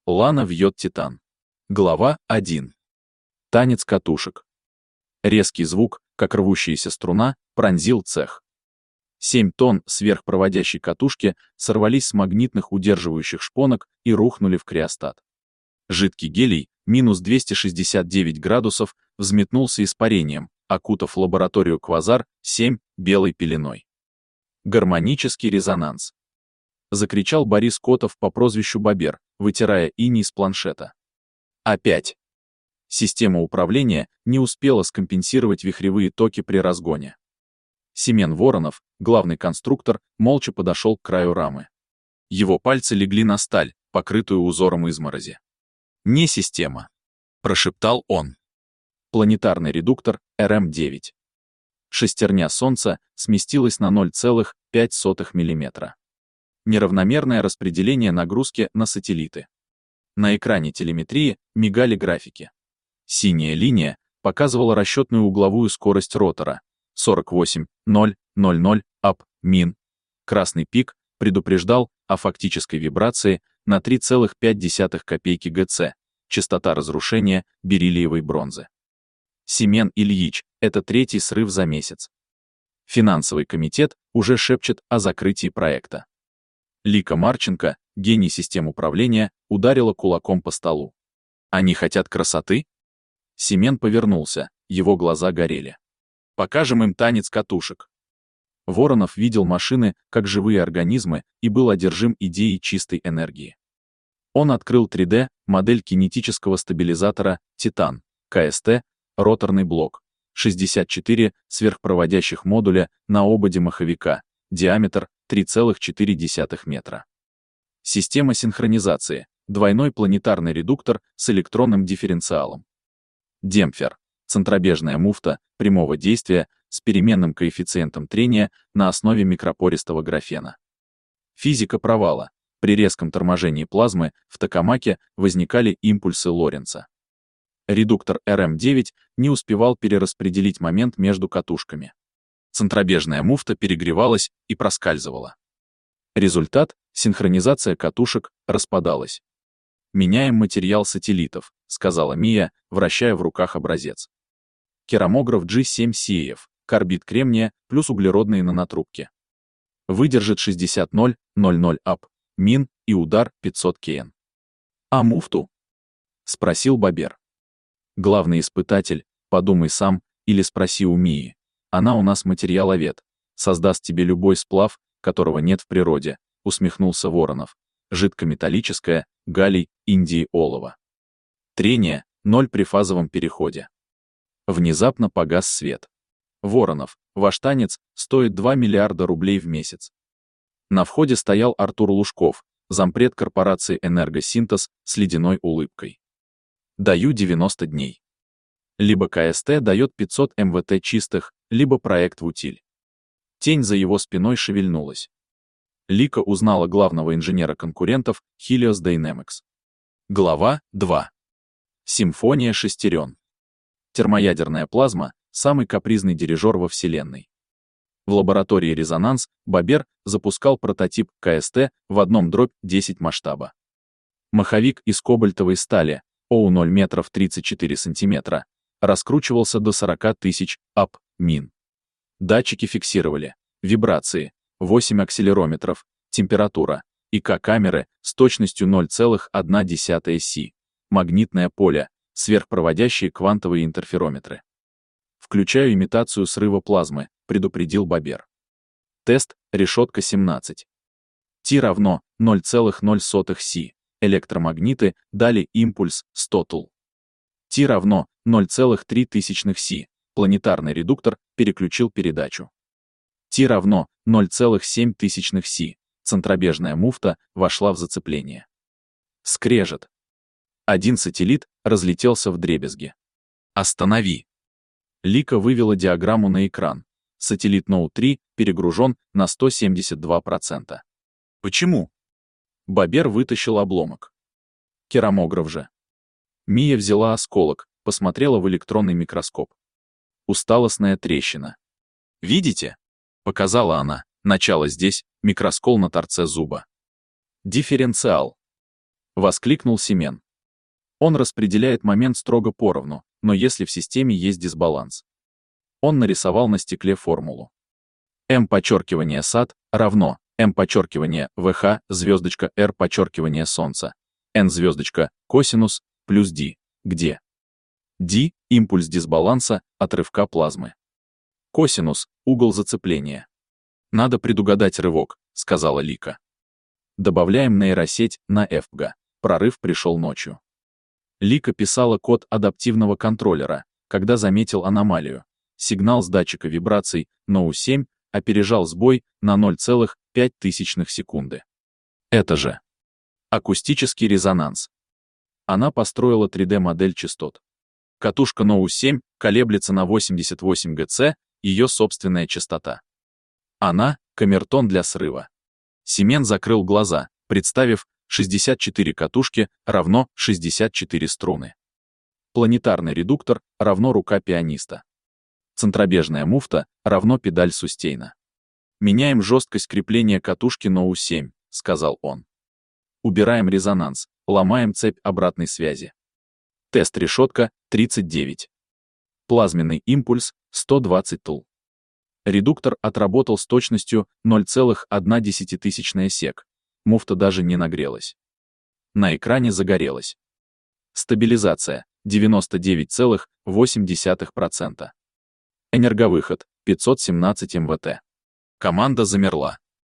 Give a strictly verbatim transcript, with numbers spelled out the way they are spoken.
Лана вьет титан. Глава один. Танец катушек. Резкий звук, как рвущаяся струна, пронзил цех. Семь тонн сверхпроводящей катушки сорвались с магнитных удерживающих шпонок и рухнули в криостат. Жидкий гелий, минус двести шестьдесят девять градусов, взметнулся испарением, окутав лабораторию Квазар семь белой пеленой. Гармонический резонанс. Закричал Борис Котов по прозвищу Бобер, вытирая иней с планшета. Опять. Система управления не успела скомпенсировать вихревые токи при разгоне. Семен Воронов, главный конструктор, молча подошел к краю рамы. Его пальцы легли на сталь, покрытую узором изморози. «Не система», — прошептал он. Планетарный редуктор эр эм девять. Шестерня Солнца сместилась на ноль целых пять сотых миллиметра. Неравномерное распределение нагрузки на сателлиты. На экране телеметрии мигали графики. Синяя линия показывала расчетную угловую скорость ротора сорок восемь ноль ноль ноль ап мин. Красный пик предупреждал о фактической вибрации на три целых пять десятых копейки ГЦ, частота разрушения бериллиевой бронзы. Семен Ильич, это третий срыв за месяц. Финансовый комитет уже шепчет о закрытии проекта. Лика Марченко, гений систем управления, ударила кулаком по столу. Они хотят красоты? Семен повернулся, его глаза горели. Покажем им танец катушек. Воронов видел машины как живые организмы и был одержим идеей чистой энергии. Он открыл три дэ модель кинетического стабилизатора «Титан», ка эс тэ, роторный блок, шестьдесят четыре сверхпроводящих модуля на ободе маховика, диаметр три целых четыре десятых метра. Система синхронизации, двойной планетарный редуктор с электронным дифференциалом. Демпфер, центробежная муфта прямого действия с переменным коэффициентом трения на основе микропористого графена. Физика провала. При резком торможении плазмы в токамаке возникали импульсы Лоренца. Редуктор эр эм девять не успевал перераспределить момент между катушками. Центробежная муфта перегревалась и проскальзывала. Результат — синхронизация катушек распадалась. «Меняем материал сателлитов», — сказала Мия, вращая в руках образец. Керамограф джи семь си эф, карбид кремния плюс углеродные нанотрубки. Выдержит шестьдесят ноль ноль ноль ап, мин и удар пятьсот кен. «А муфту?» — спросил Бобер. «Главный испытатель, подумай сам или спроси у Мии. Она у нас материаловед, создаст тебе любой сплав, которого нет в природе», — усмехнулся Воронов. «Жидкометаллическое, галлий, индий, олово. Трение — ноль при фазовом переходе». Внезапно погас свет. «Воронов, ваш танец стоит два миллиарда рублей в месяц». На входе стоял Артур Лужков, зампред корпорации «Энергосинтез» с ледяной улыбкой. «Даю девяносто дней. Либо ка эс тэ дает пятьсот эм вэ тэ чистых, либо проект в утиль». Тень за его спиной шевельнулась. Лика узнала главного инженера конкурентов Helios Dynamics. Глава два. Симфония шестерен. Термоядерная плазма — самый капризный дирижер во Вселенной. В лаборатории «Резонанс» Бобер запускал прототип ка эс тэ в одном дробь десять масштаба. Маховик из кобальтовой стали, о у ноль метров тридцать четыре сантиметра, раскручивался до сорока тысяч ап мин. Датчики фиксировали вибрации, восемь акселерометров, температура, и ка-камеры с точностью ноль целых одна десятая си, магнитное поле, сверхпроводящие квантовые интерферометры. «Включаю имитацию срыва плазмы», — предупредил Бобер. Тест решетка семнадцать. Ти равно ноль целых ноль сотых си, электромагниты дали импульс сто тул. Ти равно ноль целых три тысячных си, планетарный редуктор переключил передачу. Ти равно ноль целых семь тысячных си, центробежная муфта вошла в зацепление. Скрежет. Один сателлит разлетелся вдребезги. «Останови!» Лика вывела диаграмму на экран. Сателлит ноут три перегружен на сто семьдесят два процента. «Почему?» Бобер вытащил обломок. Керамограф же. Мия взяла осколок, посмотрела в электронный микроскоп. Усталостная трещина. «Видите?» — показала она. Начало здесь, микроскол на торце зуба. Дифференциал. Воскликнул Семен. Он распределяет момент строго поровну, но если в системе есть дисбаланс. Он нарисовал на стекле формулу. М подчеркивание сад равно М подчеркивание ВХ звездочка R подчеркивание Солнца, N звездочка косинус плюс D, где D – импульс дисбаланса от рывка плазмы. Косинус – угол зацепления. Надо предугадать рывок, сказала Лика. Добавляем нейросеть на эф пи джи. Прорыв пришел ночью. Лика писала код адаптивного контроллера, когда заметил аномалию. Сигнал с датчика вибраций ноу семь опережал сбой на ноль целых пять десятых секунды. Это же акустический резонанс. Она построила три дэ-модель частот. Катушка ноу семь колеблется на восемьдесят восемь герц, ее собственная частота. Она — камертон для срыва. Семен закрыл глаза, представив шестьдесят четыре катушки равно шестьдесят четыре струны. Планетарный редуктор равно рука пианиста. Центробежная муфта равно педаль сустейна. «Меняем жесткость крепления катушки ноу семь», — сказал он. «Убираем резонанс, ломаем цепь обратной связи. Тест решетка тридцать девять. Плазменный импульс сто двадцать тул. Редуктор отработал с точностью ноль целых одна десятитысячная сек. Муфта даже не нагрелась. На экране загорелась. Стабилизация девяносто девять целых восемь десятых процента. Энерговыход пятьсот семнадцать мвт. Команда замерла.